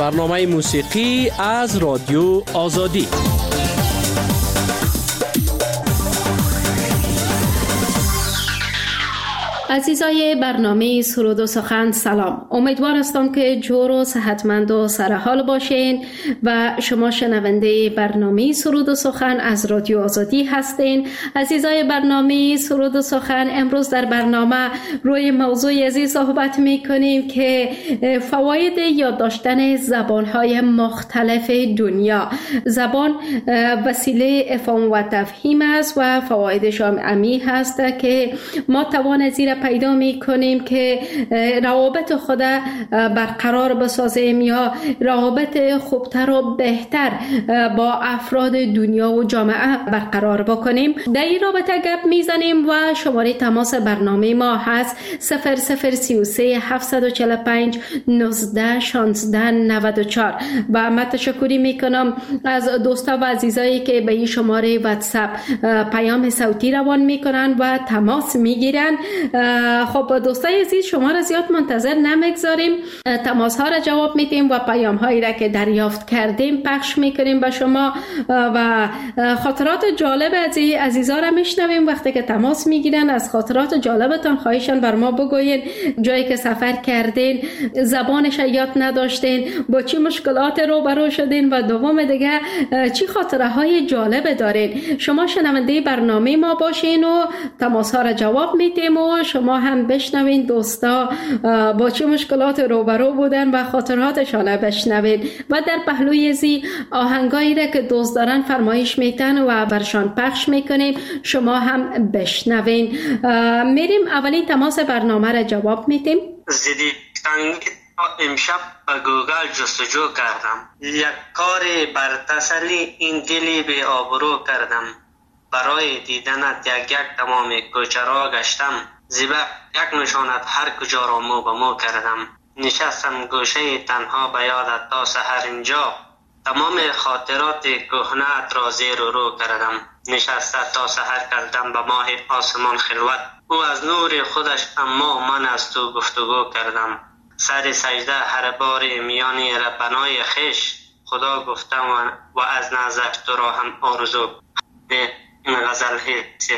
برنامه موسیقی از رادیو آزادی. عزیزای برنامه سرود و سخن سلام. امیدوار هستم که جور و صحتمند و سرحال باشین و شما شنونده برنامه سرود و سخن از رادیو آزادی هستین. عزیزای برنامه سرود و سخن، امروز در برنامه روی موضوع عزیز صحبت می کنیم که فواید یاد داشتن زبانهای مختلف دنیا. زبان وسیله افهام و تفهیم است و فوایدش عمیق هست که ما توان زیر پیدا می کنیم که روابط خود برقرار بسازیم یا روابط خوبتر و بهتر با افراد دنیا و جامعه برقرار بکنیم. در این رابطه گپ میزنیم و شماره تماس برنامه ما هست 0033 745 19 16 94 و من تشکری میکنم از دوستا و عزیزایی که به این شماره واتساپ پیام صوتی روان میکنن و تماس میگیرن. خب دوستای عزیز، شما را زیاد منتظر نمیگذاریم، تماس ها را جواب میدیم و پیام هایی را که دریافت کردیم پخش میکنیم به شما و خاطرات جالب از عزیزا را میشنویم. وقتی که تماس میگیرن از خاطرات جالبتان خواهشان بر ما بگوین، جایی که سفر کردین، زبانش یاد نداشتین، با چی مشکلات روبرو شدین و دوم دیگه چی خاطره های جالب دارین. شما شنونده برنامه ما باشین و تماس ها را جواب میدیم و شما هم بشنوین دوستا با چه مشکلات روبرو بودن و خاطراتشان بشنوین و در پهلوی زی آهنگایی را که دوست دارن فرمایش میتن و برشان پخش میکنیم، شما هم بشنوین. میریم اولین تماس برنامه را جواب میدیم. امشب به گوگل جستجو کردم، یک کار بر تسلی این دلی به آبرو کردم، برای دیدنت یک تمام کوچه را گشتم، زیبا یک نشانت هر کجا را مو به مو کردم، نشستم گوشه تنها به یادت تا سحر اینجا، تمام خاطرات کهنه‌ات را زیر و رو کردم، نشسته تا سحر کردم به ماه آسمان خلوت، او از نور خودش اما من از تو گفتگو کردم، سر سجده هر بار میانی ربنای خش، خدا گفتم و از نظر تو را هم آرزو. این غزل هست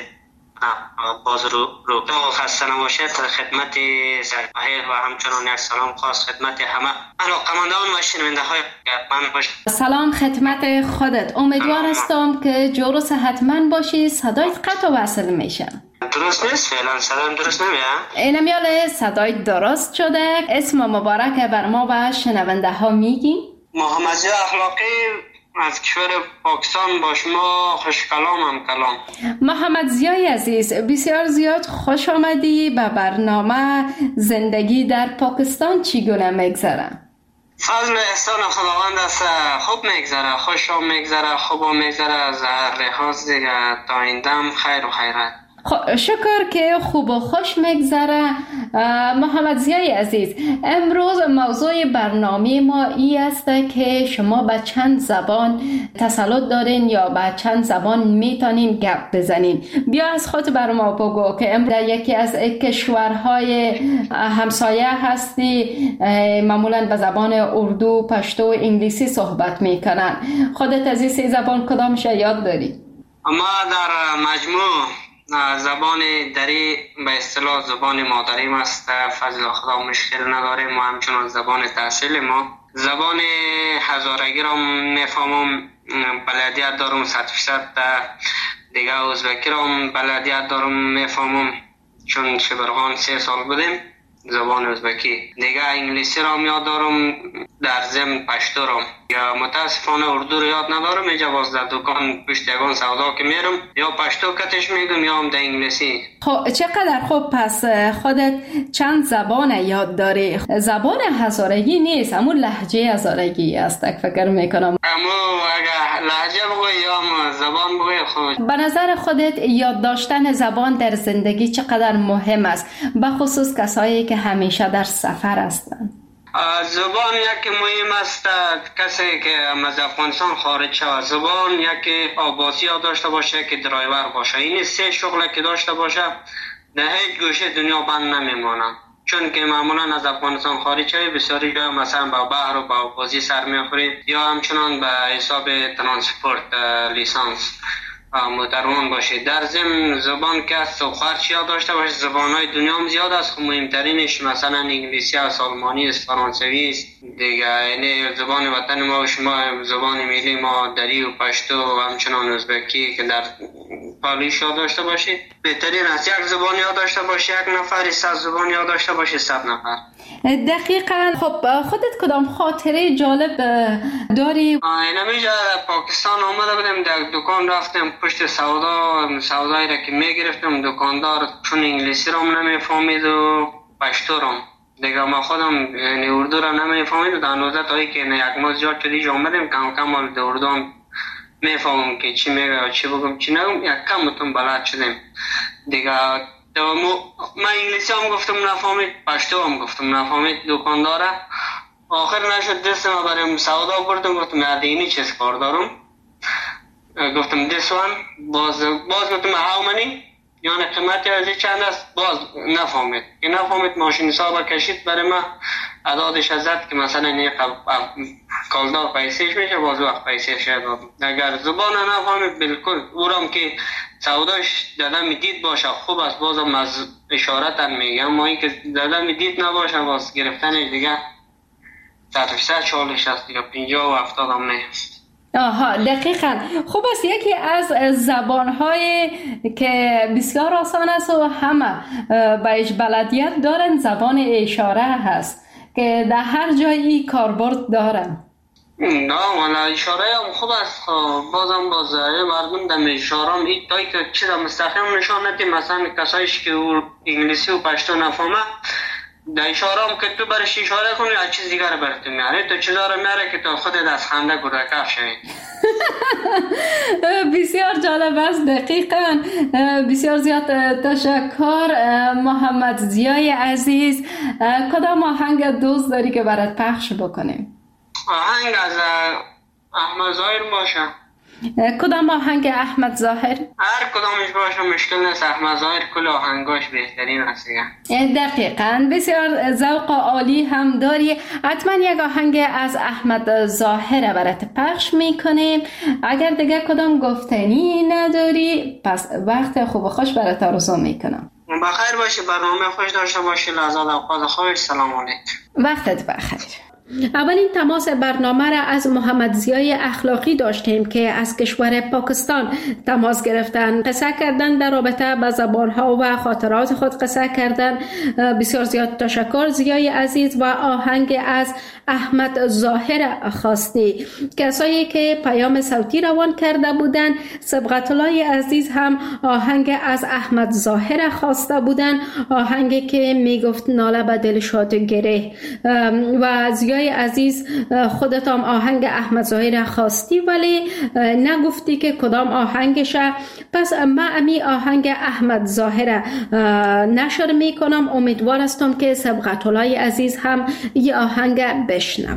باز رو خسته نباشید. خدمت سرکاهل و همچنان یک سلام خاص خدمت همه علاقمندان و شنونده های من باشید. سلام خدمت خودت. امیدوار هستم که جور و صحتمند باشی. صدایت قطع و وصل میشه. درست نیست؟ فعلا صدایم درست نمیاد؟ اینمیال صدای درست شده. اسم مبارک بر ما و شنونده ها میگی؟ محمد زیا اخلاقی از کشور پاکستان. با شما خوش کلامم کلام. محمد زیای عزیز، بسیار زیاد خوش آمدی به برنامه. زندگی در پاکستان چگونه میگذره؟ فضل احسان خداوند است، خوب میگذره، خوش میگذره، خوب میگذره، از هر لحاظ دیگه تا این دم خیر و خیرت. شکر که خوب و خوش میگذره. محمد زیای عزیز، امروز موضوع برنامه ما ای است که شما به چند زبان تسلط دارین یا به چند زبان میتونین گپ بزنین. بیا از خود بر ما بگو که امروز در یکی از کشورهای همسایه هستی، معمولا به زبان اردو، پشتو و انگلیسی صحبت میکنن. خودت از این سه زبان کدامش یاد داری؟ ما در مجموع زبان دری به اصطلاح زبان مادریم است، فضل خدا مشکل نداریم. ما همچنان زبان تحصیل ما زبان هزارگی را میفهمم، بلدیت دارم 100%. دیگه ازبکی را بلدیت دارم میفهمم، چون شبرغان 3 سال بودیم زبان ازبکی. دیگه انگلیسی را یاد دارم، در ضمن پشتو را. یا متاسفانه اردو رو یاد ندارم. اینجا باز در دکان پشت یگان سودا که میرم یا پشتو کتش میگم یا هم در انگلیسی. خب چقدر خوب. پس خودت چند زبان یاد داری. زبان هزارگی نیست، اما لهجه هزارگی است فکر میکنم. اما اگه لهجه بگوی یا زبان بگوی خود. به نظر خودت یاد داشتن زبان در زندگی چقدر مهم است، به خصوص کسایی که همیشه در سفر هستند؟ زبان یکی مهم است. کسی که از افغانستان خارج شود، زبان یکی آباسی ها داشته باشه، که درایور باشه. این 3 شغل که داشته باشه در هیچ گوشه دنیا بند نمیمانه. چون که معمولا از افغانستان خارج شوی بسیاری جا مثلا با بحر و با بازی سر میخورید یا همچنان به حساب ترانسپورت لیسانس متروان باشید. در ضمن زبان که از خارج یاد داشته باشید. زبان‌های دنیا هم زیاد است، مهمترینش مثلا انگلیسی است، آلمانی است، فرانسوی است دیگه. یعنی زبان وطن ما و شما زبان ملی ما دری و پشتو و همچنان ازبکی که در پالیش یاد داشته باشید. بهترین است یک زبان یاد داشته باشید، یک نفر 100 زبان یاد داشته باشید 100 نفر. دقیقاً. خب خودت کدام خاطره جالب داری؟ اینمیجا پاکستان آمده بودم، در دکان رفتم پشت سودایی را که میگرفتم، دکاندار چون انگلیسی را نمیفهمید و پشتو را دیگه ما خودم یعنی اردو را نمیفهمید و در نوزت هایی که یک ماه زیاد شدیج آمدم کم کم در اردو هم میفهمم که چی میگه و چی بگم چی نگم، یک کم بتون بلد شدم دیگه. من انگلیسی هم گفتم نفهمید، پشتو هم گفتم نفهمید دکانداره. آخر نشد دست ما بریم سودا بردم، گفتم اینی چیز کار دارم، گفتم this one باز گفتم how many یعنی قیمتی از چند است، باز نفهمید که نفهمید. ماشین حساب کشید برای ما عدادش از زد که مثلا این کالدار پیسیش میشه، باز وقت پیسیش داد. اگر زبان نفهمید بالکل اورم که سوداش دادم دید باشه خوب است، بازم از اشارت میگم، ما این که دادم دید نباشه باز گرفتنش دیگه 100 چالش است دیگه 50 و 70 هم نیست. آها دقیقاً. خوب است. یکی از زبان‌های که بسیار آسان است و همه بهش بلدیت دارن زبان اشاره هست که در هر جایی کاربرد دارن. نه ولی اشاره هم خوب است. بازم باز مردم در اشاره هم این تایی که چیز مستقیم نشان ندی، مثلا کسایش که انگلیسی و پشتو نفهمه در اشاره هم که تو برش اشاره کنی از چیز دیگر برات میاره، تو چیزا رو میاره که تو خودت از خنده گرگه شوی. بسیار جالب است. دقیقاً. بسیار زیاد تشکر محمد ضیای عزیز. کدام آهنگ دوست داری که برات پخش بکنیم؟ آهنگ از احمد ظاهر باشه. کدام آهنگ احمد ظاهر؟ هر کدامش باشه مشکل نیست، احمد ظاهر کل آهنگاش بهترین است دیگه. دقیقاً. بسیار ذوق عالی هم داری. حتما یک آهنگ از احمد ظاهر برات پخش میکنیم. اگر دیگه کدام گفتنی نداری پس وقت خوب و خوش برات آرزو میکنم. بخیر باشی، برنامه خوش داشته باشی، لحظات اوقات خوش. سلام علیکم. وقتت بخیر. اولین تماس برنامه را از محمد ضیای اخلاقی داشتیم که از کشور پاکستان تماس گرفتن، قصه کردن در رابطه با زبانها و خاطرات خود قصه کردن. بسیار زیاد تشکر ضیای عزیز. و آهنگ از احمد ظاهر خواستی. کسایی که پیام صوتی روان کرده بودند، سبقت الله عزیز هم آهنگ از احمد ظاهر خواسته بودند، آهنگی که میگفت ناله به دل شاد گره. و ضیای عزیز خودت هم آهنگ احمد ظاهر خواستی ولی نگفتی که کدام آهنگشه. پس من امی آهنگ احمد ظاهر نشر میکنم. امیدوار هستم که سبقت الله عزیز هم یه آهنگ بشنون.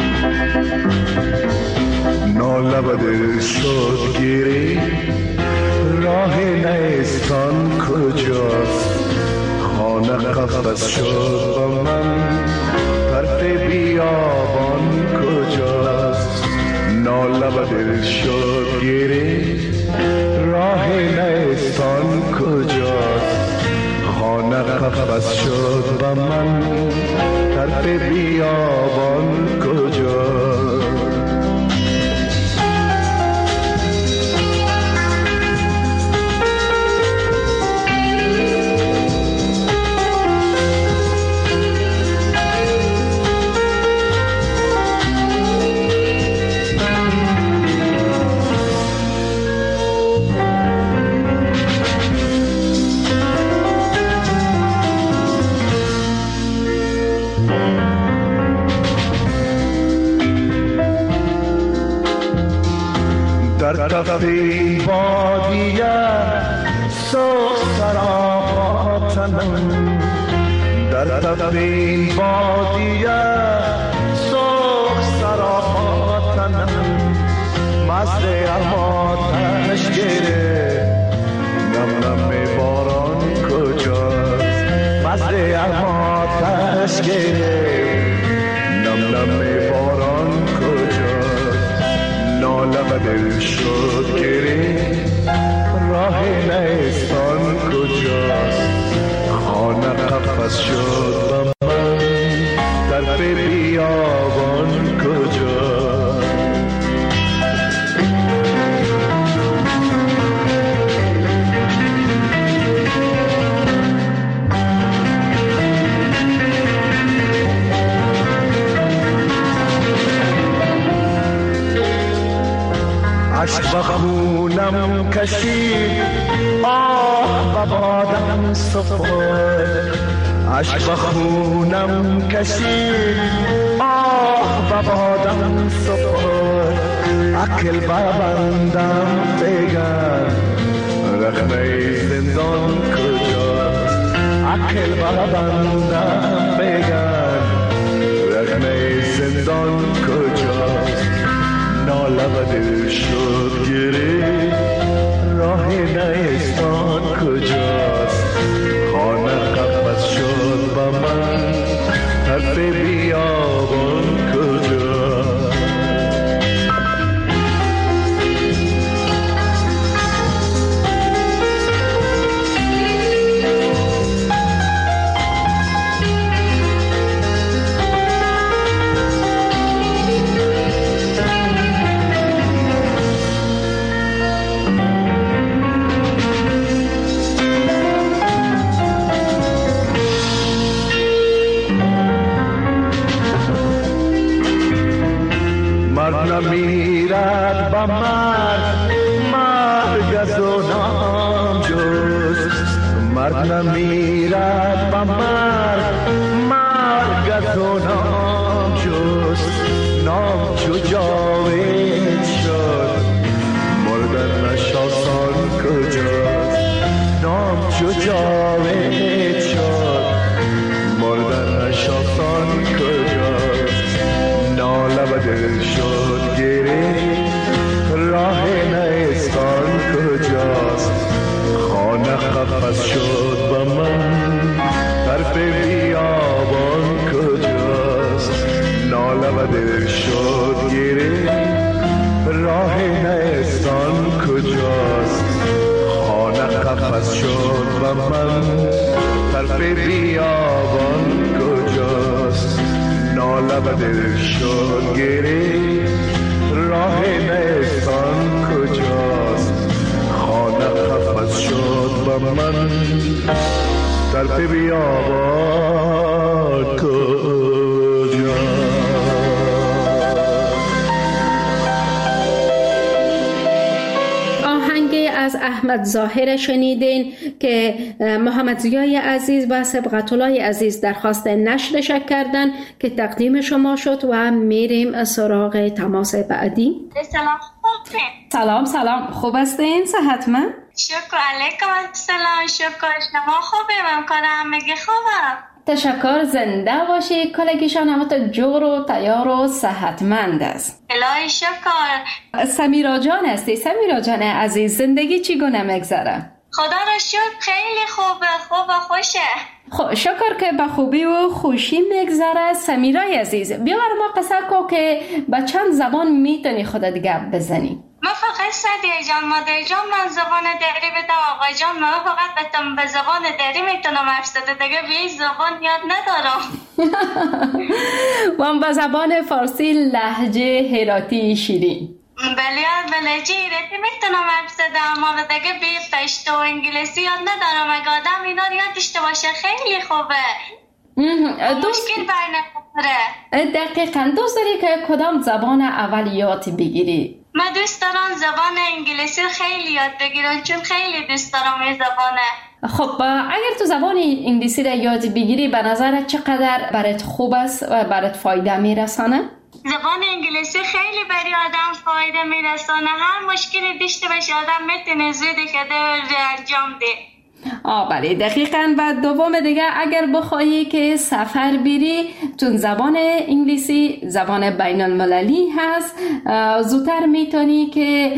لبد شد گیری قفس شد با من، طرف بیابان کجاست؟ ناله و دل شد گیره، راه نیستان کجاست؟ خانه قفس شد با من، طرف بیابان کجاست؟ در کف این وادیه سرخ سراپاتنم، در کف این وادیه سرخ سراپاتنم، مست آتش گره، نم نم باران کجاست؟ مست آتش گره، نم نم باران کجاست؟ ناله و دل شد گره، راه نیستان کجاست؟ خانه قفس شد با من، طرف بیابان کجاست؟ عشق و خونم کشید، آه و بادم سفر، عشق و خونم کشید، آه و بادم سفر، عقل ببندم بگن رخنه زندان کجاست؟ عقل ببندم بگن رخنه زندان کجاست؟ ناله و دل شد گره، راه نیستان کجاست؟ خانه قفس شد با من، طرف بیابان کجاست؟ مرد نمیرد با مرد، مرگ از او نام جست، مرد نمیرد با مرد، مرگ از او نام جست، نام چو جاوید شد، مردنش آسان کجاست؟ نام چو جاوید شد، مردنش آسان کجاست؟ ناله و دل شد گره، راه نیستان کجاست؟ خانه قفس شد با من، طرف بیابان کجاست؟ ناله و دل شد گره، راه نیستان کجاست؟ خانه قفس شد با من، طرف بیابان کجاست؟ ناله و دل شد گره، راه نیستان کجاست؟ خانه قفس شد با من، طرف بیابان کجاست؟ از احمد ظاهر شنیدین که محمد ضیای عزیز و سبقت الله عزیز درخواست نشرش کردن که تقدیم شما شد و میریم سراغ تماس بعدی. سلام خوب هستین؟ صحتمند؟ شکر علیکم السلام. شکر شما خوبه؟ ممکنم میگه خوبم. تشکر. زنده باشی. کلگیشان همت جور و تیار و صحتمند است. الهی شکر. سمیرا جان هستی؟ سمیرا جان عزیز، زندگی چی گونه مگذره؟ خدا را شکر خیلی خوبه، خوب و خوشه. خب شکر که به خوبی و خوشی میگذره. سمیرای عزیز بیا بر ما قصه کو که به چند زبان میتونی خودت گپ بزنی؟ من فقط سعدیه جان، مادر جان من زبان دری بدم، آقا جان من فقط به زبان دری میتونم حرف زده، دیگه به این زبان یاد ندارم. من به زبان فارسی لهجه هراتی شیرین. بله لهجه هراتی میتونم حرف زدم، اما دیگه به پشتو و انگلیسی یاد ندارم. اگه آدم اینا رو یاد داشته باشه خیلی خوبه. مشکل بر نمیخوره. دقیقاً دوست داری که کدام زبان اول یاد بگیری؟ من دوست دارم زبان انگلیسی خیلی یاد بگیرم، چون خیلی دوست دارم این زبانه. خب اگر تو زبان انگلیسی را یاد بگیری به نظرت چقدر برات خوب است و برات فایده میرسانه؟ زبان انگلیسی خیلی برای آدم فایده میرسانه. هر مشکلی داشته باشه آدم میتونه زودی که انجام ده. بله دقیقاً. و دوم دیگه اگر بخواهی که سفر بری، چون زبان انگلیسی زبان بین المللی هست، زودتر میتونی که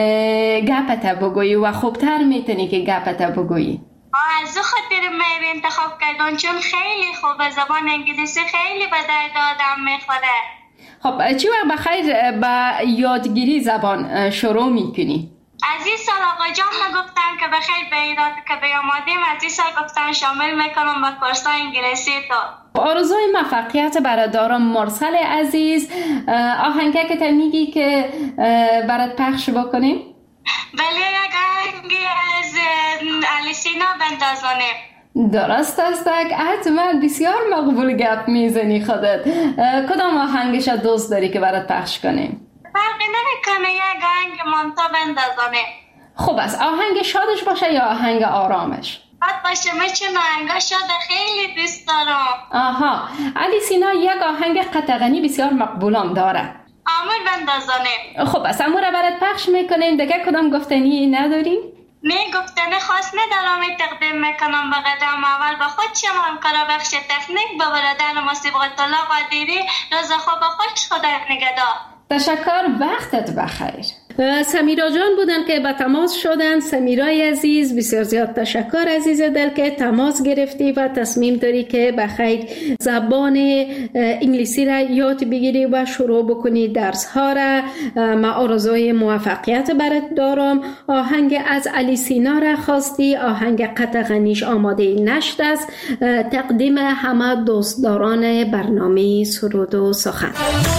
گپت بگویی و خوبتر میتونی که گپت بگویی. از او خاطر من انتخاب کردم، چون خیلی خوبه. زبان انگلیسی خیلی به درد آدم میخوره. خب چی وقت بخیر به یادگیری زبان شروع میکنی؟ از این سال آقا جان ما گفتن که بخیر به ایراد که بیامادیم، از این سال گفتن شامل میکنم به کورس انگلیسی تو. آرزوی موفقیت برات دارم مرسل عزیز. آهنگه که تو میگی که برات پخش بکنیم؟ بله یک آهنگی از الیسینا بندازانه. درست است. حتما بسیار مقبول گپ میزنی خودت. کدام آهنگش دوست داری که برات پخش کنیم؟ فرقی نمیکنه، یک آهنگ مانتا بندازانه. خوب است. آهنگ شادش باشه یا آهنگ آرامش؟ شاد باشه، من چون آهنگ شاد خیلی دوست دارم. الیسینا یک آهنگ قطغنی بسیار مقبولم داره، آمور بندازانه. خوب است، امور برات پخش میکنیم. دیگه کدام گفتنی نداری؟ نه گفتنه خاص ندارم. تقدیم میکنم به قدم اول به خود شما همکار بخش تکنیک، به برادر مصیبت الله قادری. روز خوب خوش، خدا نگهدار. تشکر، وقتت بخیر. سمیرا جان بودن که به تماس شدن. سمیرای عزیز بسیار زیاد تشکر عزیز دل که تماس گرفتی و تصمیم داری که بخیر زبان انگلیسی را یاد بگیری و شروع بکنی درس ها را. من آرزوی موفقیت برات دارم. آهنگ از الیسینا را خواستی، آهنگ قطغنیش آماده نشت است. تقدیم همه دوستداران برنامه سرود و سخن.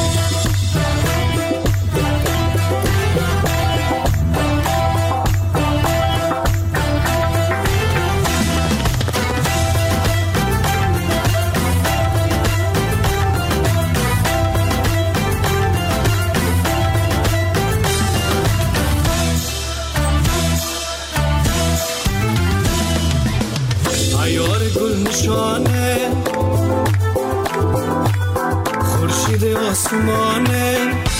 خورشید آسمانه،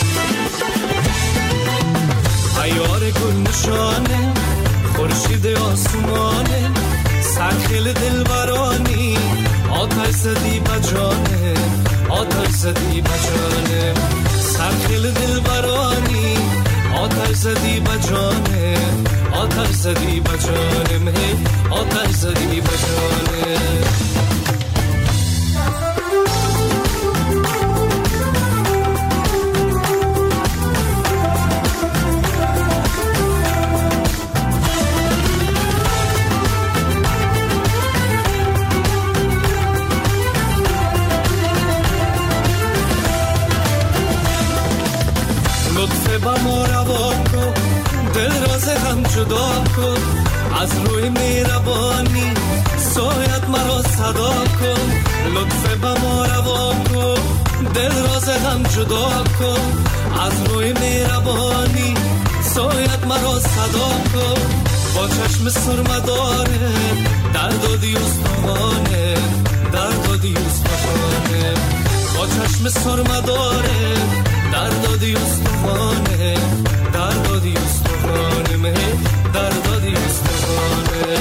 عیار گل نشانه، خورشید آسمانه، سرخیل دلبرانی، آتش زدی بجانه، آتش زدی بجانه، سرخیل دلبرانی، آتش زدی بجانه، آتش زدی بجانه، آتش زدی بجانه. جدا کن از روی مهربانی، سایت مرا صدا کن، لطف به ما روا کن، دل راز هم جدا کن از روی مهربانی، سایت مرا صدا کن، با چشم سرمداره درد و دیوستانه، درد و دیوستانه، با چشم سرمداره درد و دیوستانه، درد و دیوستانه، درد و دیوستانه.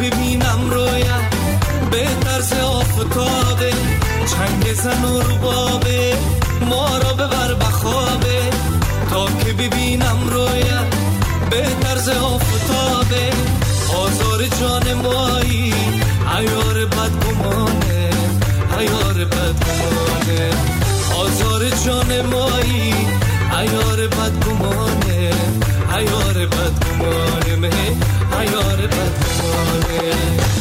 ببینم رویت به طرز آفتابه، چنگ زن و ربابه ما را ببر بخوابه. تا که ببینم رویت به طرز آفتابه، آزار جان مایی عیار بدگمانه، عیار بدگمانه. آزار جان مایی عیار بدگمانه، عیار بدگمانه، مه عیار بدگمانه.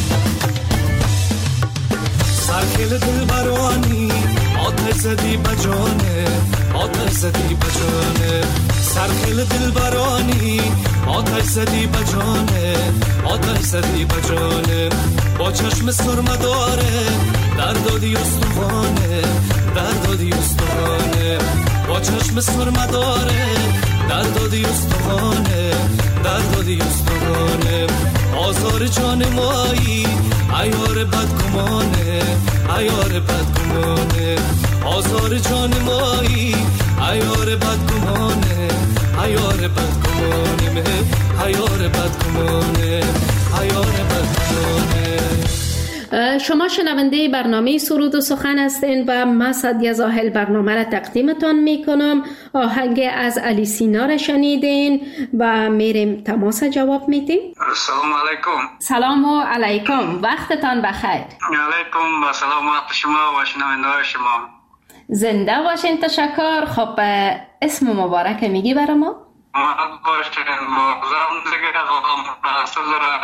سرکل دل برانی آتش زدی بجانه، آتش زدی بجانه. سرکل دل برانی آتش زدی بجانه، آتش زدی بجانه. با چشم سرمه داره دردادی استوانه، دردادی استوانه. با چشم سرمه داره دردادی استوانه، دردادی استوانه. آزار جان مایی عیار بدگمانه، عیار بدگمانه. آزار جان مایی عیار بدگمانه، عیار بدگمانه، مه عیار بدگمانه، عیار بدگمانه. شما شنونده برنامه سرود و سخن هستین و من سعدیه زاهل برنامه را تقدیمتان می کنم. آهنگ از علی سینا را شنیدین و میریم تماس جواب میدیم. سلام علیکم. سلام علیکم، وقتتان بخیر. علیکم و سلامت شما و شنونده شما. زنده باشین. تشکر. خب اسم مبارک میگی برای ما؟ محمد باشین. مغزم دیگه رسول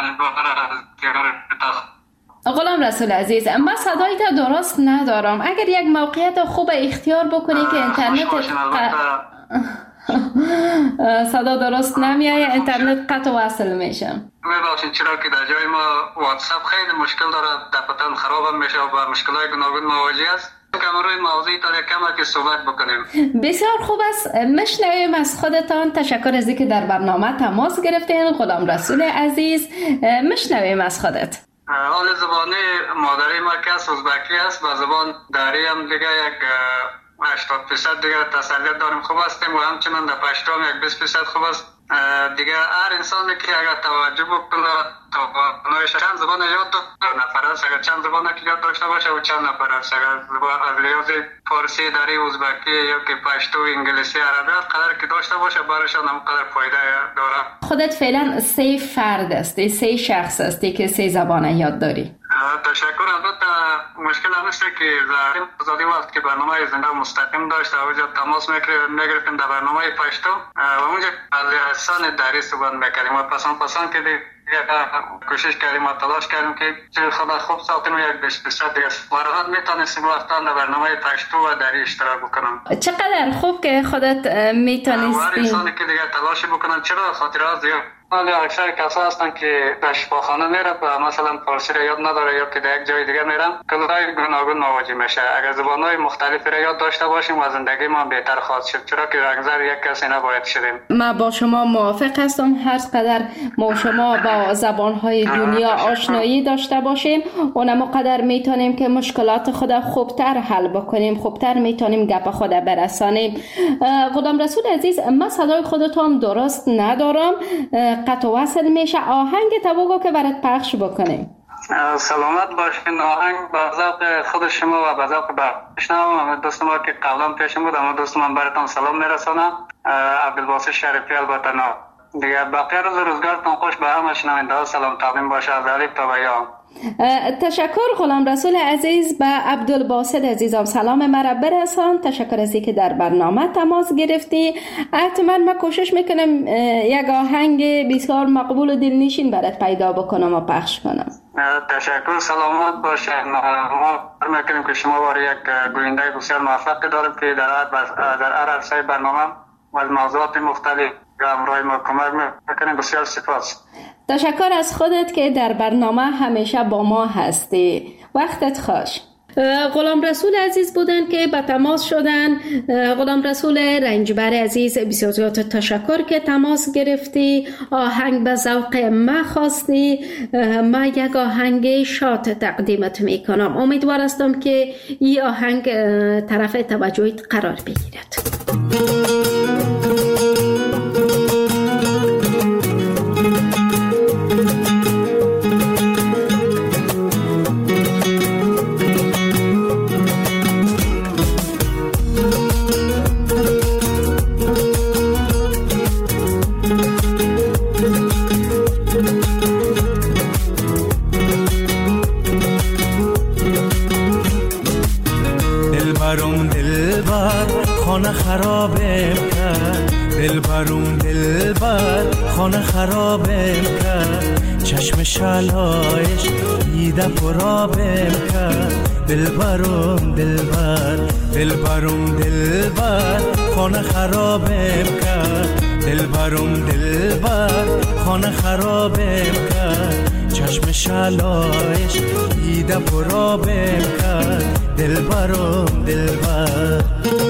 غلام رسول عزیز، من صدایت درست ندارم. اگر یک موقعیت خوب اختیار بکنی که اینترنت صدا درست نمیایه، اینترنت قطع و وصل میشه. میبخشید چرا که در جای ما واتساپ خیلی مشکل داره، دفترم خراب میشه و با مشکلات گوناگون مواجه است. کم روی موضوعی تا کم که صحبت بکنیم. بسیار خوب است. مشنویم از خودتان. تشکر از اینکه در برنامه تماس گرفتین غلام رسول عزیز. مشنویم از خودت. حال زبانی مادری ما که ازبکی است، با زبان داری هم دیگه یک 80% دیگه تسلیت داریم، خوب هستیم و همچنان در پشتو هم یک 20% خوب است. دیگه هر انسانی که اگر توجه بکنه تواناییش چند زبان یاد نفر است، اگر چند زبان که یاد داشته باشه و چند نفر است، اگر از لحاظ فارسی داری، ازبکی یا که پشتو، انگلیسی، عربی قدر که داشته باشه برایشان هم قدر فایده داره. خودت فعلا 3 فرد هستی، 3 شخص هستی که 3 زبان یاد داری. تشکر. البته مشکل هم است که زادی وقت که برنامه زنده مستقیم داشت اونجا تماس میگرفتیم در برنامه پشتو و اونجا از احسان دری صحبت میکردیم و پسند که کوشش کردیم و تلاش کردیم که خدا خوب ساختیم و یک 20% دیگه مرحات میتونستیم وقتا در برنامه پشتو و دری اشتراک بکنم. چقدر خوب که خودت میتونستی. هر انسانی که دیگه تلاش بکنن، چرا خاطر از زیاد اکثر کسا هستن که در شفاخانه میره و مثلا فارسی را یاد نداره یا که در یک جای دیگه میرن کلای گوناگون مواجه میشه. اگر زبانهای مختلفی را یاد داشته باشیم و زندگی ما بهتر خواهد شد، چرا که اکثر یک کسی نباید شدیم. من با شما موافق هستم. هر قدر ما شما با زبانهای دنیا آشنایی داشته باشیم اونم قدر میتونیم که مشکلات خود خوبتر حل بکنیم، خوبتر میتونیم گپ خود برسانیم. غلام رسول عزیز، من صدای خودت هم درست ندارم، قطع و وصل میشه. آهنگ تو که برات پخش بکنیم. سلامت باشین. آهنگ با ذوق خود شما و با ذوق بشنوم. دوست ما که قبلا پیشم بود، اما دوست من براتون سلام میرسونم. عبدالباسط شریفی البته نه دیگه. بقیه روزگارتون خوش. به همه شنونده ها سلام تقدیم باشه از الف تا به یا. تشکر غلام رسول عزیز. به عبدالباسط عزیزم سلام مرا برسان. تشکر از اینکه در برنامه تماس گرفتی. حتما من کوشش میکنم یک آهنگ بسیار مقبول و دلنشین برات پیدا بکنم و پخش کنم. تشکر. سلامت باشین. ما میکنیم که شما بار یک گوینده بسیار موفق داریم که در هر عرصه برنامه و از موضوعات مختلف همراه ما کمک میکنیم. بسیار سپاس. تشکر از خودت که در برنامه همیشه با ما هستی. وقتت خوش. غلام رسول عزیز بودن که به تماس شدن. غلام رسول رنجبر عزیز، بسیار زیاد تشکر که تماس گرفتی. آهنگ به ذوق ما خواستی. ما یک آهنگ شاد تقدیمت میکنم. امیدوار هستم که این آهنگ طرف توجهت قرار بگیرد. خانه خرابم کرد دلبرم دلبر خانه خرابم کرد چشم شلایش دیده پرابم کرد دلبرم دلبر دلبرم دلبر خانه خرابم کرد دلبرم دلبر خانه خرابم کرد چشم شلایش دیده پرابم کرد دلبرم دلبر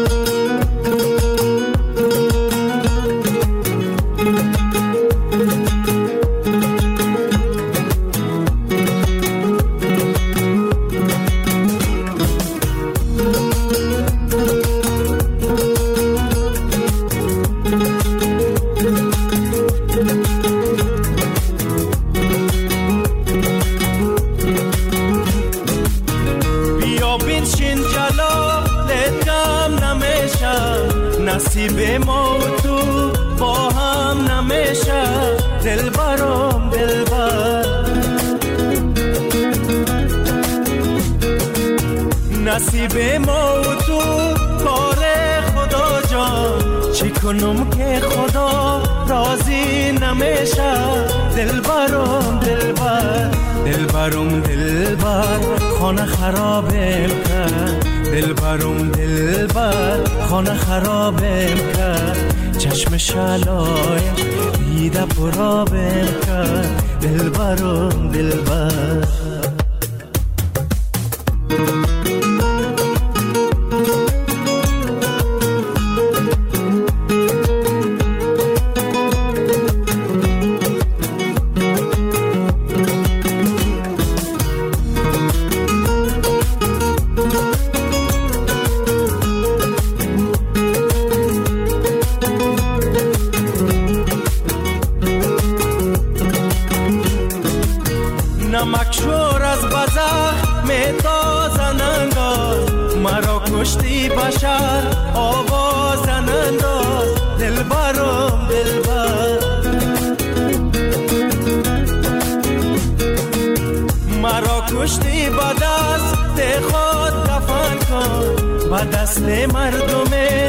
نصیب ما و تو با هم نمیشه دلبرم دلبر نصیب ما و تو کار خدا جان چی کنم که خدا راضی نمیشه دلبرم دلبر دلبرم دلبر خانه خرابم کرد دلبرم دلبر خانه خرابم کرد چشم شلایش دیده پرابم کرد دلبرم دلبر نمکشور از بزخ میتازن انداز مرا کشتی بشر آوازن انداز دلبرم دلبر مرا کشتی با دست خود دفن کن با دست مردم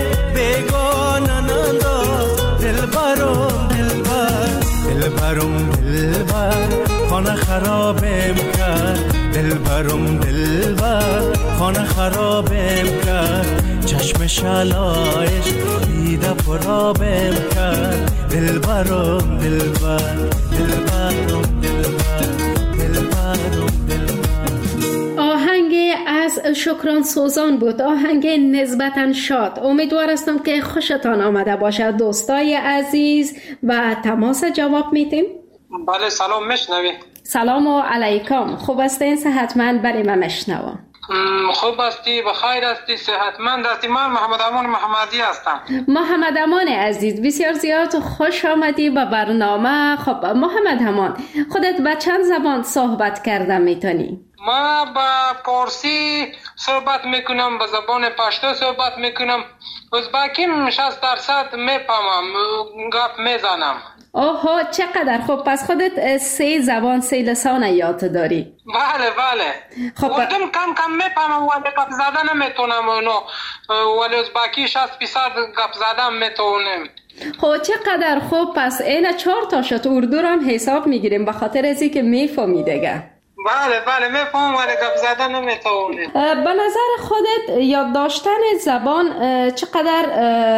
بیگانن انداز دلبرم دلبر دلبرم دلبر خانه خرابم کرد دلبرم دلبر خانه خرابم کرد چشم شلایش دیده پرابم کرد دلبرم دلبر دلبرم دلبر دلبرم دلبر. آهنگ از شکران سوزان بود، آهنگ نسبتاً شاد. امیدوار هستم که خوشتان آمده باشد دوستای عزیز و تماس جواب میتیم. بله سلام میشنوی؟ سلام علیکم، خوب هستین؟ صحتمند؟ برای من مشنوم. خوب هستی؟ بخیر هستی؟ صحتمند هستی؟ من محمد امان محمدی هستم. محمد امان عزیز بسیار زیاد خوش آمدی به برنامه. خب محمد امان، خودت به چند زبان صحبت کردن میتونی؟ ما با پارسی صحبت میکنم، به زبان پشتو صحبت میکنم، ازبکیم 60% میفهمم، گپ میزنم. اوه چقدر خوب، پس خودت 3 زبان 3 لسان یاد داری؟ بله بله. خب اردم کم میفهمم ولی گپ زدن نمیتونم، ولی ازبکی 60% گپ زدن میتونم. خب چقدر خوب، پس این 4 تا شد اردو رو هم حساب میگیریم به خاطر ازی که میفهمی دیگه. بله بله میفهم ولی گپ زدن نمیتونم. به نظر خودت یاد داشتن زبان چقدر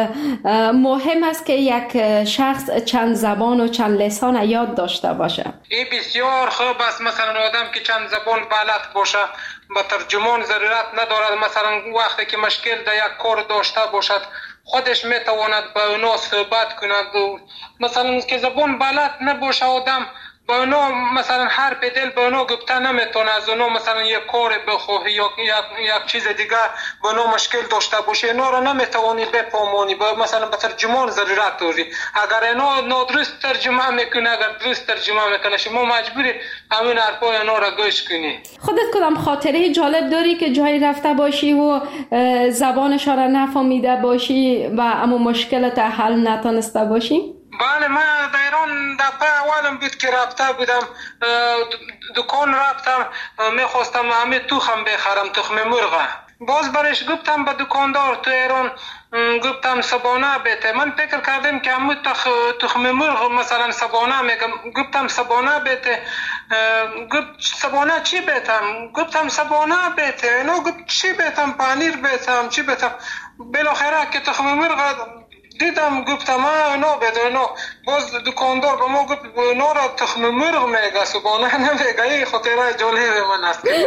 مهم است که یک شخص چند زبان و چند لسان یاد داشته باشه؟ این بسیار خوب است. مثلا آدم که چند زبان بلد باشه با ترجمان ضرورت ندارد. مثلا وقتی که مشکل در یک کار داشته باشد خودش میتواند با اونا صحبت کند. مثلا که زبان بلد نباشه آدم با اونا مثلا حرف دل با اونا گفته نمیتونه، از اونا مثلا یک کار بخواه یا یک چیز دیگه با اونا مشکل داشته باشه، اینا رو نمیتوانی بفهمانی، مثلا به ترجمان ضرورت داری. اگر اینا نادرست ترجمه میکنه، اگر درست ترجمه میکنه شما مجبوری همین حرفای اینا رو گوش کنی. خودت کدام خاطره جالب داری که جایی رفته باشی و زبانش را نفهمیده باشی و اما مشکلت حل نتونسته باشی؟ بله من در ایران دفعه اولم بود که رفته بودم دکان رفتم، میخواستم همه تخم بخرم، تخم مرغ. باز برش گفتم به دکاندار تو ایران، گفتم سبانه بیته. من فکر کردم که همون تخم مرغ مثلا سبانه میگم، گفتم سبانه بیته. گفت سبانه چی بیتم؟ گفتم سبانه بیته. نو گفت چی بیتم؟ پنیر بیتم چی بیتم؟ بالاخره که تخم مرغ دیدم گفتم نو بیته. نو باز دکاندار به ما گفت نو را تخم مرغ میگه سبانه نمیگه. این خاطره جالب من است که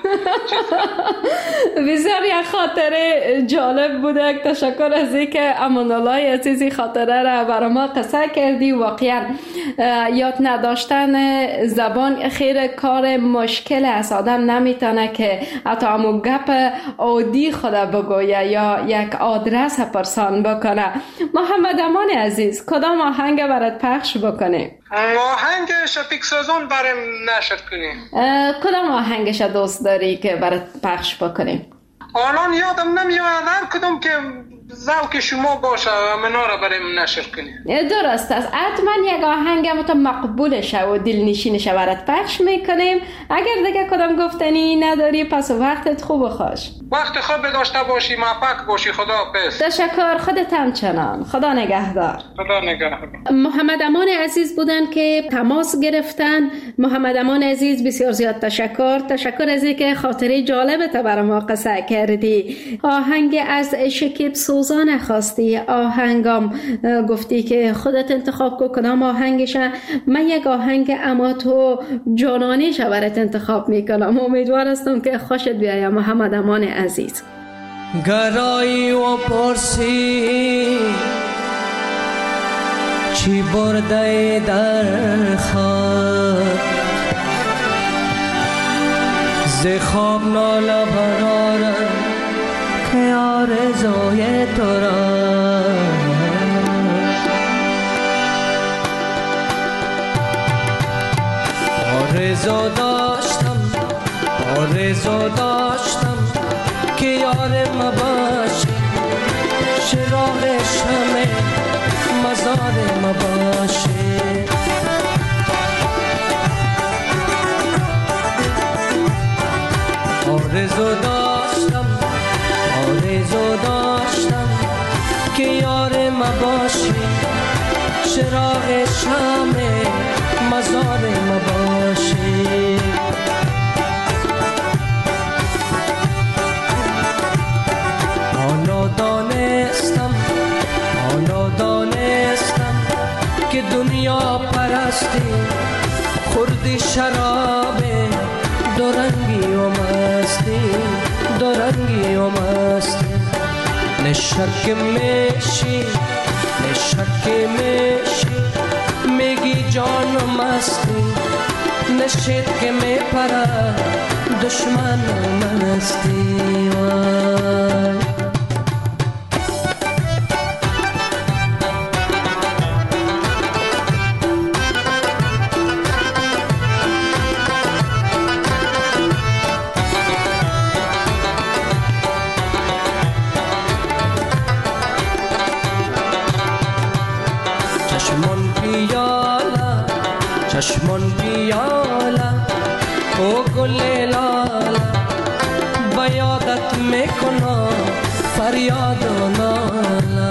بسیار یک خاطره جالب بوده. تشکر از اینکه امان الله عزیزی خاطره را برای ما قصه کردی. واقعا یاد نداشتن زبان خیر کار مشکل است. آدم نمیتونه که حتی همون گپ عادی خود بگویه یا یک آدرس پرسان بکنه. محمد امان عزیز، کدام آهنگ برات پخش بکنیم؟ آهنگ شفیق سازان برام نشر کنیم. کدام آهنگش دوست داری که برات پخش بکنیم؟ الان یادم نمیاد، هر کدوم که ذوق شما باشه منا را برام نشر کنیم. درست است. حتما یک آهنگ مقبول شه و دلنشین شه برات پخش میکنیم. اگر دیگه کدام گفتنی نداری پس وقتت خوب و خوش. وقت خوب داشته باشی، موفق باشی. خدا حافظ. تشکر. خودت همچنان. خدا نگهدار. خدا نگهدار. محمد امان عزیز بودن که تماس گرفتن. محمد امان عزیز بسیار زیاد تشکر از اینکه خاطره جالبت برای ما قصه کردی. آهنگ از شکیب سوزان خواستی، آهنگام گفتی که خودت انتخاب کدام آهنگشه. من یک آهنگ اما تو جانانه برات انتخاب میکنم. امیدوار هستم که خوشت بیاید محمد امان عزیز. گرایی و پرسی چی برده در خواب، ز خواب ناله برارم که آرزوی تو را. آرزو داشتم که یار ما باشی، چراغ شمع مزار ما باشی. آرزو داشتم که یار ما باشی، چراغ شمع مزار ما باشی. حالا دانستم که دنیا پرستی خوردی شراب دورنگی و مستی. نشک میشی میگی جان و مستی، نشید که میپرد دشمن و مستی. وای چشمون پیالا او گل لالا، بیادت میکنم فریاد و نالا.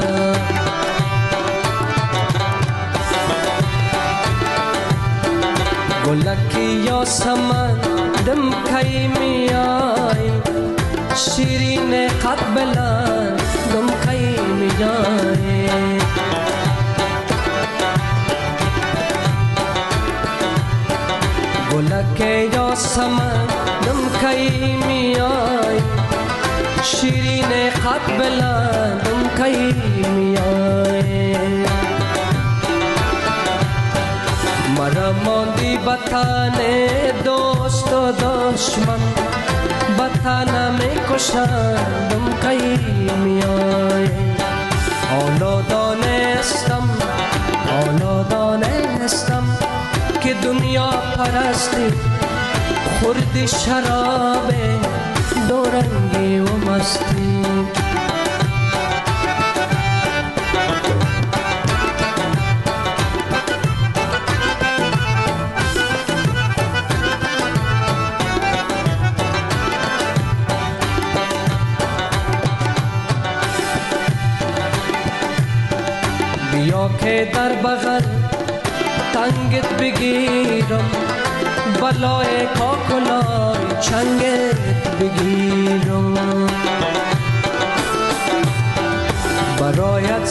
گلکی یا سمن دم کی میای، شیرین قد بلند دم کی میای. گلک یا سمن دم کی میای، شیرین قد بلند دم کی میای. مرا ماندی بطن دوست و دشمن، بطن میکشند دم کی میای. حالا دانستم که دنیا پرستی خوردی شراب دورنگی و مستی. در بغل تنگت بگیرم، بلای کاکلای چنگت بگیرم. برایت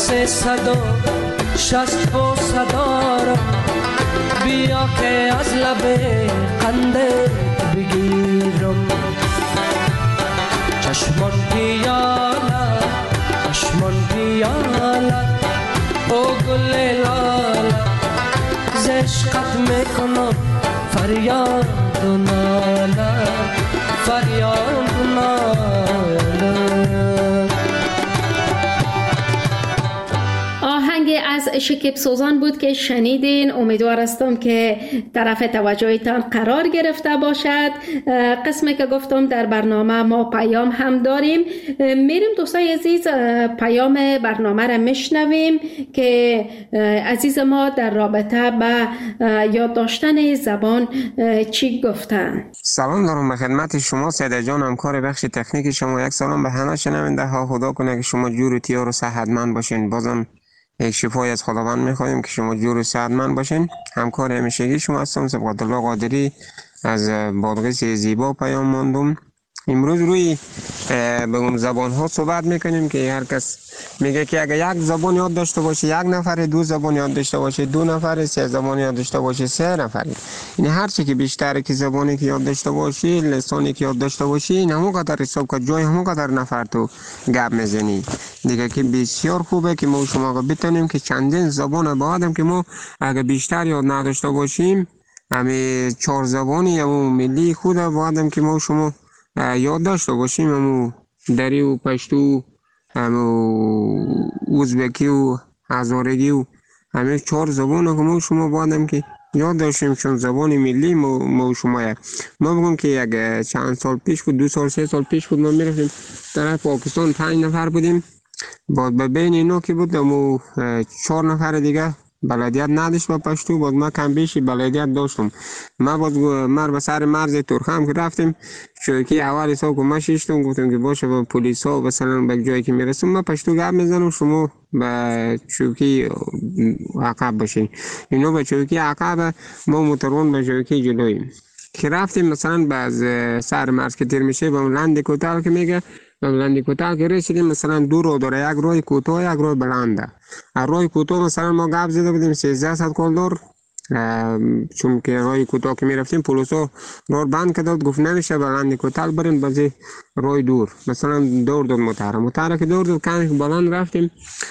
360 بوسه دارم، بیا که از لب قندت بگیرم. چشمان پیالت، چشمان پیالت، او گل لالت، ز عشقت میکنم فریاد و نالت، فریاد و نالت. آهنگ از شکیب سوزان بود که شنیدین. امیدوار هستم که طرف توجهتان قرار گرفته باشد. قسمی که گفتم در برنامه ما پیام هم داریم، میریم دوستای عزیز پیام برنامه را میشنویم که عزیز ما در رابطه با یاد داشتن زبان چی گفتن. سلام دارم به خدمت شما سیده جان، همکار بخش تکنیک شما. یک سلام به همه شنونده ها. خدا کنه که شما جور و تیار و صحتمند باشین. بازم یک شفای از خداوند میخوایم که شما جور و صحتمند باشین. همکار همیشگی شما هستم سبقت الله قادری از بادغیس زیبا پیام ماندم. امروز روی به اون زبان ها صحبت میکنیم که هر کس میگه که اگر یک زبان یاد داشته باشه یک نفر، دو زبان یاد داشته باشه دو نفر، سه زبان یاد داشته باشه سه نفر. این هر چی که بیشتر که زبانی که یاد داشته باشی، لسانی که یاد داشته باشی، این همون قدر حساب که جای همون قدر نفر تو گپ میزنی دیگه، که بسیار خوبه که ما شما بتونیم که چندین زبان با آدم که ما اگر بیشتر یاد نداشته باشیم، همه 4 زبانی همون ملی خود با آدم که ما شما یاد داشته باشیم، همو دری و پشتو، همو ازبکی و هزارگی و همه 4 زبان که ما شما بادم که یاد داشتیم، چون زبان ملی ما شما ما بگم که یک چند سال پیش بود، 2 سال 3 سال پیش بود، ما میرفتیم در پاکستان 5 نفر بودیم، بعد به بین اینا که بود ما 4 نفر دیگه بلدیت نداشت با پشتو، بعد ما کم بیشی بلدیت داشتم. ما باز به سر مرز ترخم که رفتیم، چوکی اول حساب که ما شیشتم، گفتم که باشه با پلیس ها مثلا به جایی که میرسیم ما پشتو گپ میزنم، شما به چوکی عقب باشین. اینو به چوکی عقب، ما موترون به چوکی جلویم که رفتیم. مثلا باز سر مرز که تیر میشه به لند کوتال که میگه، لندی کوتاه که رسیدیم مثلا 2 راه داره، یک راه کوتاه یک راه بلنده. راه کوتاه مثلا ما گپ زده بودیم 1300 کالدار، چون که راه کوتاه که میرفتیم پلیسا راه بند کرد، گفت نمیشه بلندی کوتاه برین بازی راه دور، مثلا دور موتر که دور کمی بلند رفتیم،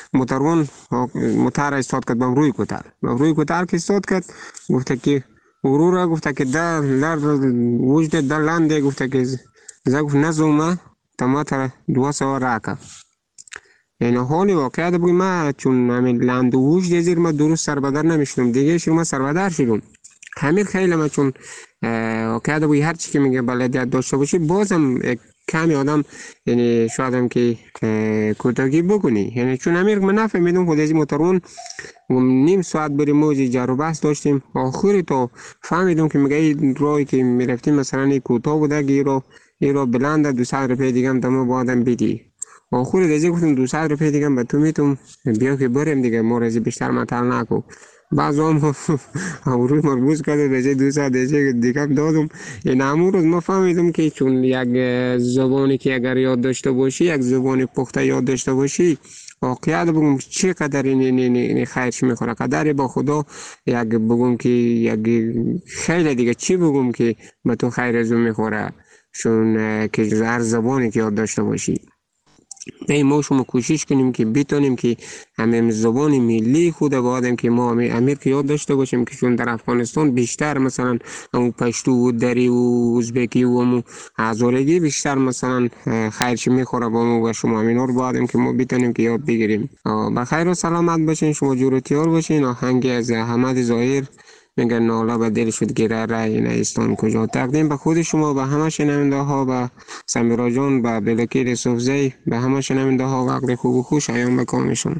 موتر استاد کرد بم روی کوتاه که استاد کرد، گفت که غرور، گفت که در وجد در لنده، گفت که گفت نزومه تماتر 200 راکا. یعنی حالی واقعیت بگیم ما چون همین لند و وجد زیر ما درست سربدر نمیشدم دیگه، شروع ما سربدر شدم همین خیلی. ما چون واقعیت بگیم هر چی که میگه بلدیت داشته باشی بازم کمی آدم یعنی شاید هم که کوتاهی بکنی، یعنی چون همین من نفهمیدم خود از موترون نیم ساعت بریم موزی جر و بحث داشتیم، آخری تا فهمیدم که میگه این راهی که میرفتیم مثلا کوتاه بوده که این رو بلنده 200 روپیه دیگه هم دمو با آدم بیدی. آخور دیگه گفتم 200 روپیه دیگه هم به تو میتونم بیا که بریم دیگه، مورزی بیشتر مطل نکو. بعض هم روز مربوز کرده به 200 دیگه هم دادم. این همون روز ما فهمیدم که چون یک زبانی که اگر یاد داشته باشی، یک زبان پخته یاد داشته باشی، واقعیت بگم چقدر این خیرش میخوره، قدری با خدا یک بگم که یک خیلی دیگه چی بگم که به تو خیر ازو میخوره، چون که هر زبانی که یاد داشته باشی. ما شما کوشش کنیم که بتونیم که همین زبان ملی خود با آدم که ما امیر که یاد داشته باشیم، که چون در افغانستان بیشتر مثلا همون پشتو و دری و ازبکی و همون هزارگی بیشتر مثلا خیرش میخوره با ما و شما، همینا رو با آدم که ما بتونیم که یاد بگیریم. بخیر و سلامت باشین، شما جور و تیار باشین. آهنگ از احمد ظاهر میگه ناله به دل شد گره رای نیستان کجا، تقدیم به خود شما، به همه شنونده ها، به سمیرا جان، به بلکیر صوفزی، به همه شنونده ها وقت خوب و خوش ایام بکامشون.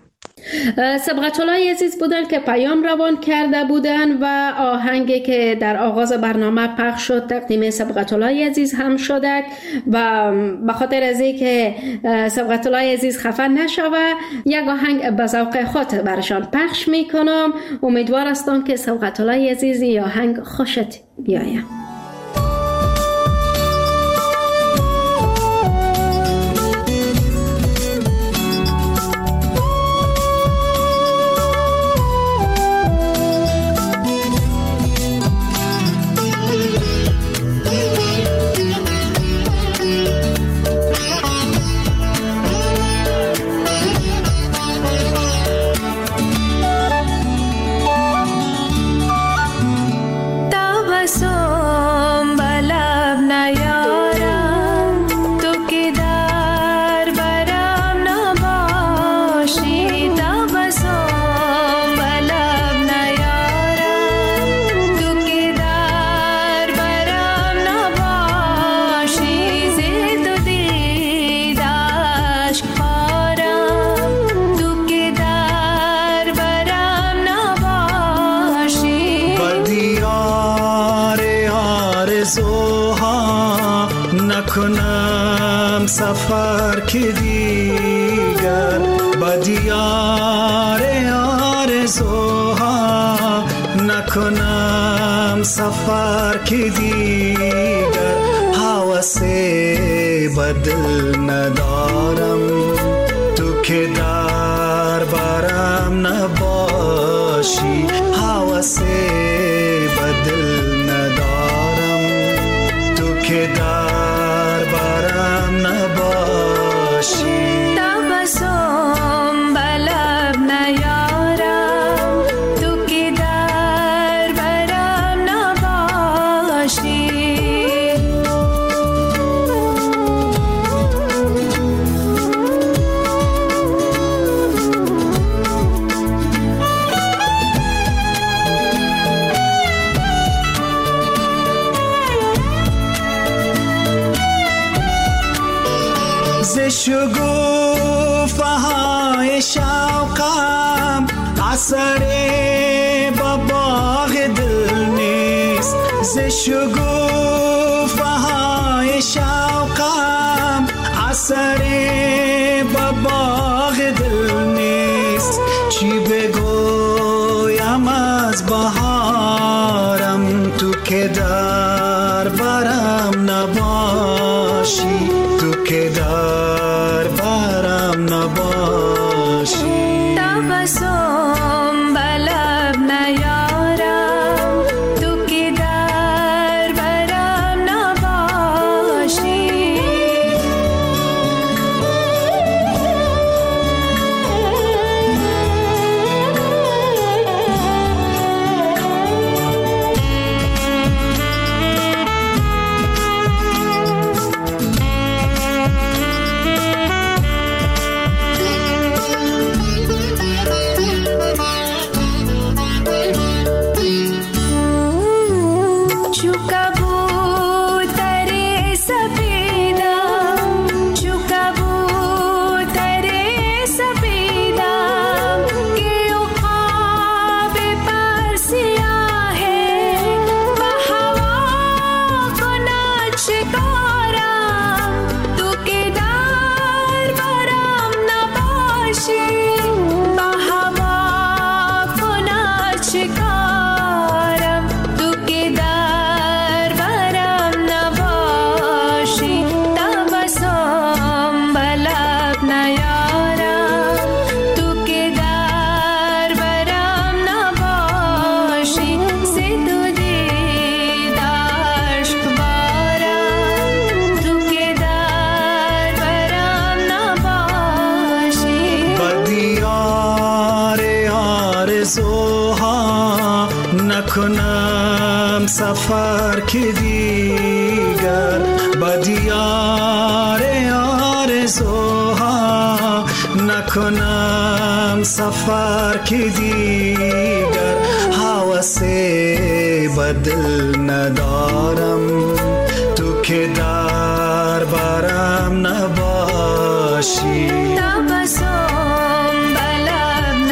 صبغت الله عزیز بودن که پیام روان کرده بودن و آهنگی که در آغاز برنامه پخش شد تقدیم صبغت الله عزیز هم شده و به خاطر از اینکه صبغت الله عزیز خفه نشوه یک آهنگ به ذوق خود برشان پخش میکنم. امیدوار هستم که صبغت الله عزیز یا آهنگ خوشت بیاید. نکنم سفر که دیگر با دیار آرزوها نکنم سفر که دیگر حوث بدل ندارم تو که در برم نباشی حوث بدل ندارم تو که در برم نباشی تبسم بلب نیارم تو که در برم نباشی شگوفه های شوقم اثر با باغ دل نیست ز شگوفه های شوقم اثر با باغ دل نیست چی بگویم از بهارم تو که در برم نباشی تو که در برم نباشی تبسم بلب نیارم تو که در برم نباشی نکنم سفر که دیگر با دیار آرزوها نکنم سفر که دیگر حوث بدل ندارم تو که در برم نباشی تبسم بلب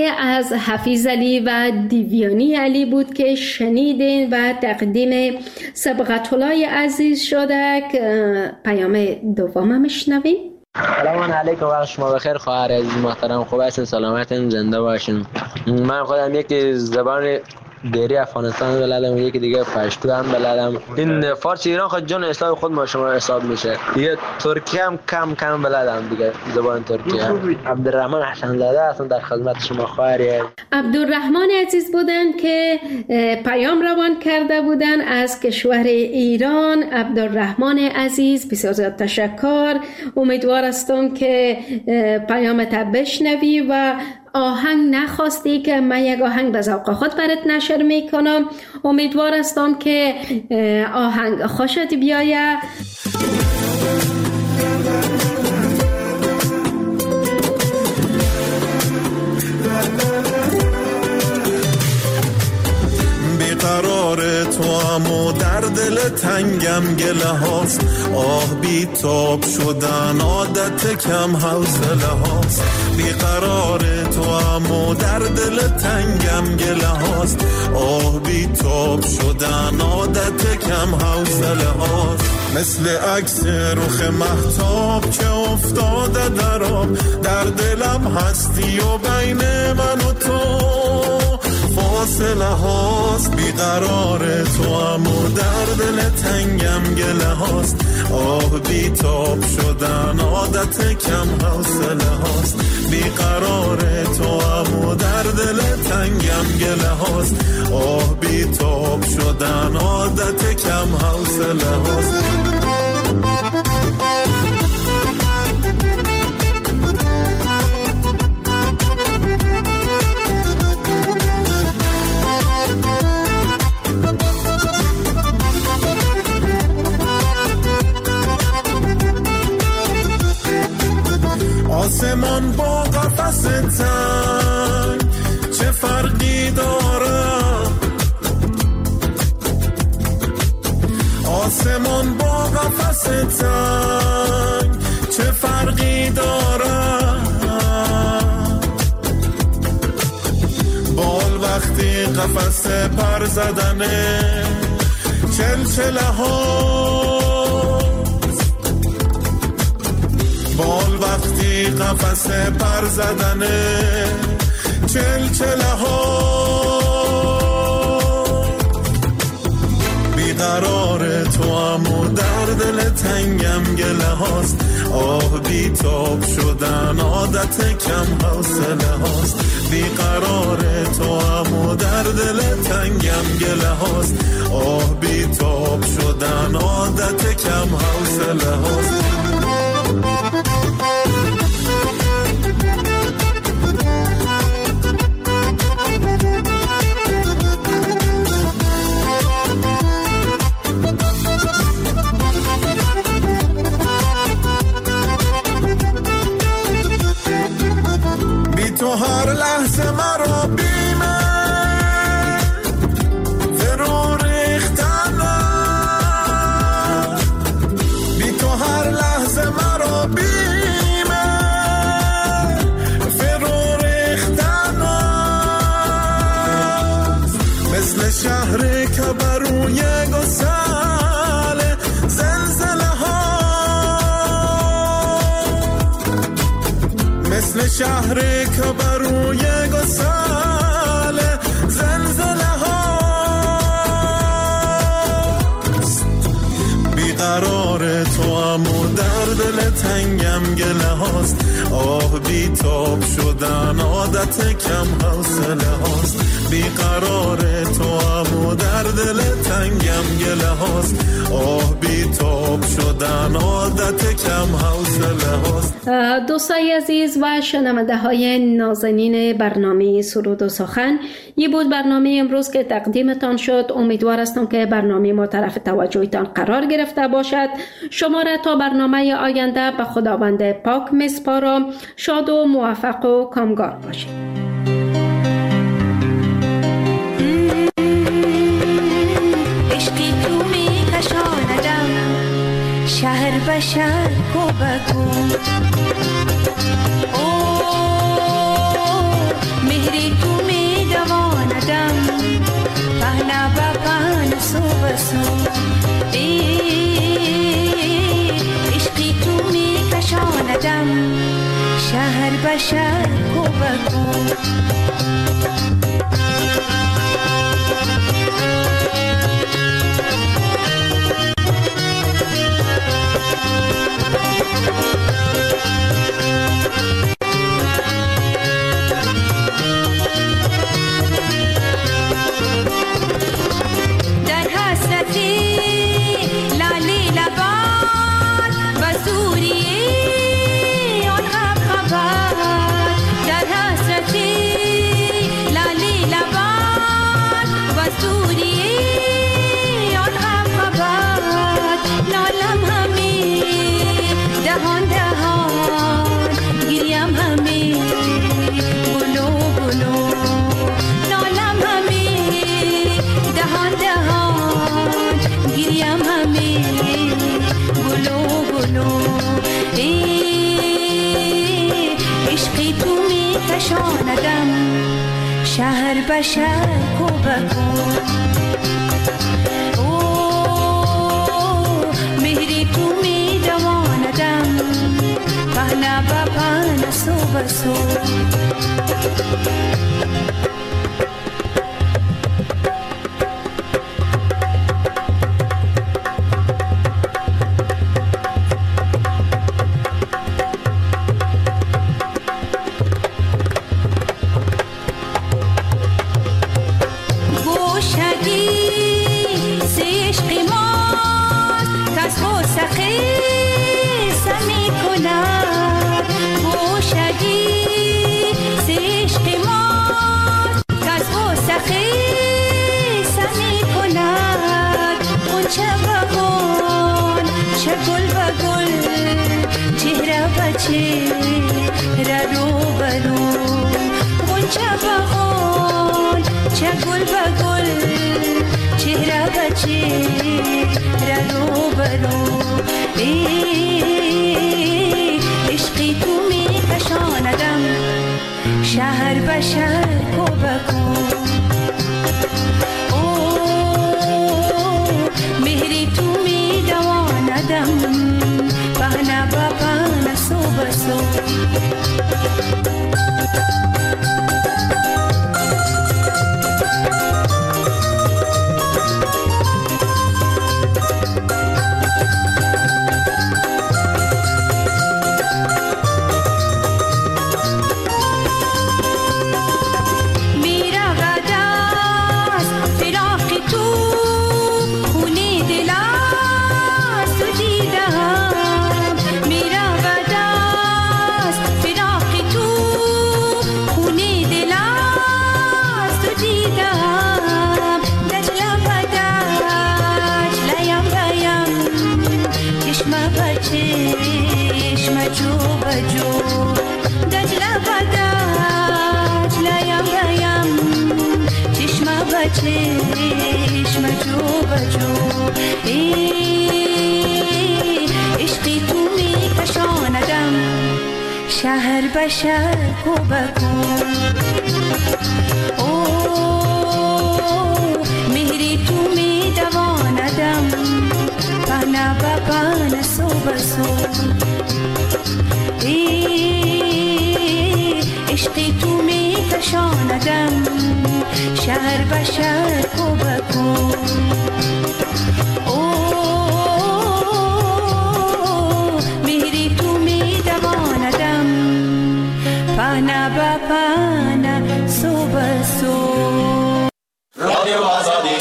ترانه از حفیظ علی و دیویانی علی بود که شنیدین و تقدیم سبقت الله عزیز شده. پیام دوم میشنویم. سلام علیکم، وقت شما بخیر خواهر عزیز محترم. خوب هستین؟ سلامتین؟ زنده باشین. من خودم یکی زبان دیری افغانستان بلدم و یکی دیگه پشتو هم بلدم. این فارسی ایران خود جون اسلام خود ما شما حساب میشه. دیگه ترکی هم کم بلدم دیگه، زبان ترکیه. عبدالرحمن حسن زاده هستم در خدمت شما خواهری. عبدالرحمن عزیز بودن که پیام روان کرده بودن از کشور ایران. عبدالرحمن عزیز بسیار زیاد تشکر. امیدوار هستم که پیامت بشنوی و آهنگ نخواستی که من یک آهنگ به ذوق خود برات نشر میکنم. امیدوار هستم که آهنگ خوشت بیاید. بیقرار تو هم در دل تنگم گله هاست. آه بی تاب شدن عادت کم حوصله هاست. بیقرار تو هم در دل تنگم گله هاست. آه بی تاب شدن عادت کم حوصله هاست. مثل عکس رخ مهتاب که افتاده در آب، در دلم هستی و بین من و تو فاصله هاست. بیقرار تو هم در دل تنگم گله هاست. آه بی تاب شدن عادت کم حوصله هاست. بیقرار تو هم در دل تنگم گله هاست. آه بی تاب شدن عادت کم حوصله هاست. آسمان با قفس تنگ چه فرقی داره؟ آسمان با قفس تنگ چه فرقی داره؟ بال وقتی قفس پر زدنه چلچله ها. بال وقتی قفس پر زدنه چلچله ها. بیقرار تو هم در دل تنگم گله هاست. آه بی تاب شدن عادت کم حوصله هاست. بیقرار تو هم در دل تنگم گله هاست. آه بی تاب شدن عادت کم حوصله هاست. تو هر لحظه مرا بیمه فرو ریختنه. بی تو هر لحظه مرا بیمه فرو ریختنه. مثل شهری که بروی گسل زلزله ها. مثل شهری که بروی گسل زلزله ها. بیقرار تو هم در دل تنگم گله هاست. آه بی تاب شدن عادت کم حوصله هاست. بیقرار تو هم در دل تنگم گله هاست. آه بی تاب شدن عادت کم حوصله هاست. دوستای عزیز و شنونده های نازنین برنامه سرود و سخن، یه بود برنامه امروز که تقدیمتان شد. امیدوار هستم که برنامه ما طرف توجهتان قرار گرفته باشد. شما را تا برنامه آینده به خداوند پاک میسپارم. شاد و موفق و کامگار باشید. شهر به شهر کو بکن، او مهری دم پهنا با پهن سو بسو عشقی تو می کشاندم شهر به شهر کو به کو شهر به شهر کو به کو مهری تو می دواندم پهنا با پهن سو به سو عشقی تو می کشاندم شهر به شهر کو به کو مهری تو می دواندم پهنا با پهن سو به سو شهر به شهر کو به کو مهری تو می دواندم پهنا با پهن سو به سو عشقی تو می کشاندم شهر به شهر کو به کو پهنا با پهن سو به سو رادیو آزادی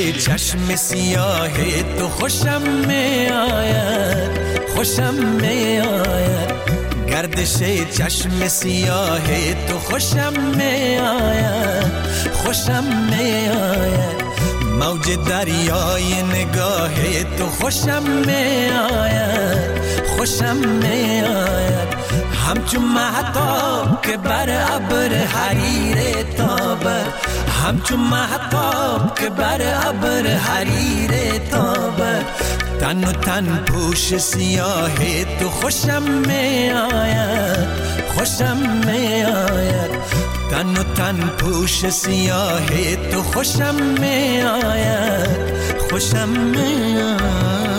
چشم سیاه تو خوشم می آید، خوشم می آید. گردش چشم سیاه تو خوشم می آید، خوشم می آید. موج دریای نگاه تو خوشم می آید، خوشم می آید. همچون مهتاب که بر ابر حریر تابد، همچون مهتاب که بر ابر حریر تابد. تن و تن پوش سیاه تو خوشم می آید، خوشم می آید. تن و تن پوش سیاه تو خوشم می آید، خوشم می آید.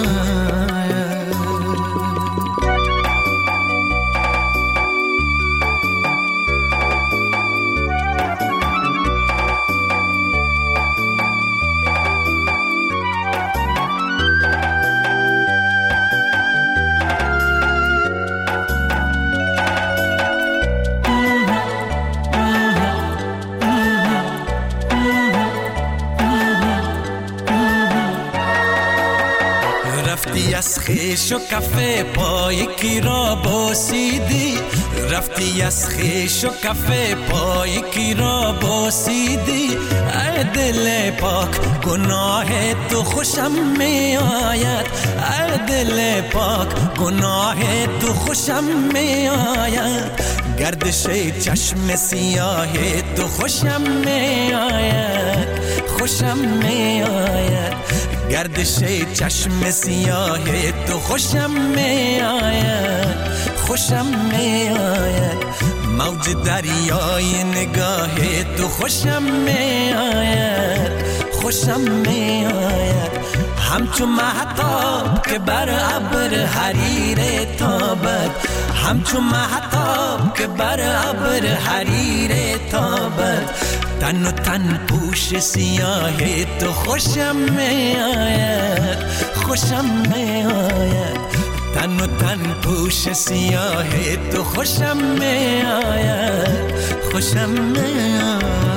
رفتی از خیش و کفه پای کی را بوسیدی، رفتی از خیش و کفه پای کی را بوسیدی. ای دل پاک گناه تو خوشم می آید، ای دل پاک گناه تو خوشم می آید. گردش چشم سیاه تو خوشم می آید، خوشم می آید. گردش چشم سیاه تو خوشم می آید، خوشم می آید. موج دریای نگاه تو خوشم می آید، خوشم می آید. همچون مهتاب که بر ابر حریر تابد، همچون مهتاب که بر ابر حریر تابد. تن و تن پوش سیاه تو خوشم می آید، خوشم می آید. تن و تن پوش سیاه تو خوشم می آید، خوشم می آید.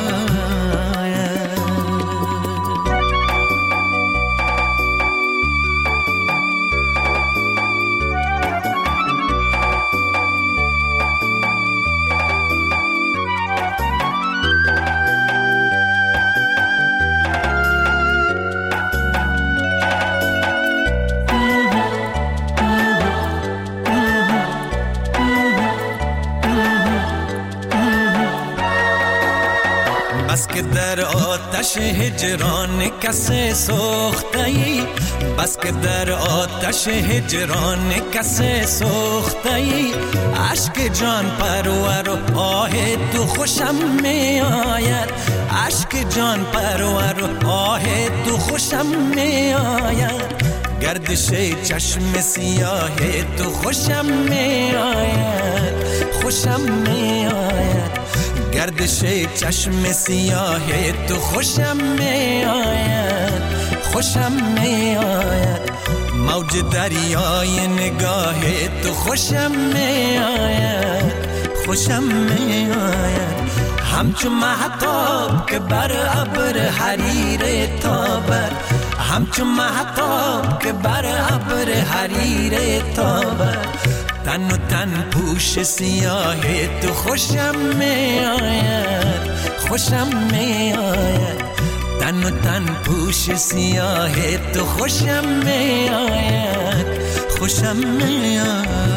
بس که در آتش هجران کسی سوخته‌ای، بس که در آتش هجران کسی سوخته‌ای. عشق جان پرور و آه تو خوشم می آید، عشق جان پرور و آه تو خوشم می آید. گردش چشم سیاه تو خوشم می آید، خوشم می آید. گردش چشم سیاه تو خوشم می آید، خوشم می آید. موج دریای نگاه تو خوشم می آید، خوشم می آید. همچون مهتاب که بر ابر حریر تابد، همچون مهتاب که بر ابر حریر تابد. تن و تن پوش سیاه تو خوشم می آید، خوشم می آید. تن و تن پوش سیاه تو خوشم می آید، خوشم می آید.